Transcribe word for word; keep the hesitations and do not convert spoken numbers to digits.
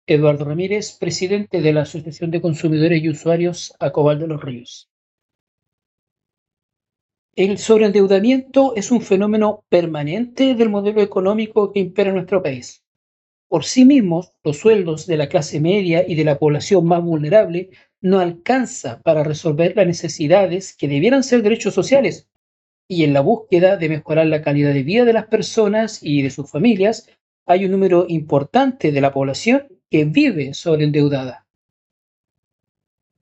Eduardo Ramírez, presidente de la Asociación de Consumidores y Usuarios Acobal de los Ríos. El sobreendeudamiento es un fenómeno permanente del modelo económico que impera en nuestro país. Por sí mismos, los sueldos de la clase media y de la población más vulnerable no alcanza para resolver las necesidades que debieran ser derechos sociales, y en la búsqueda de mejorar la calidad de vida de las personas y de sus familias, hay un número importante de la población que vive sobreendeudada.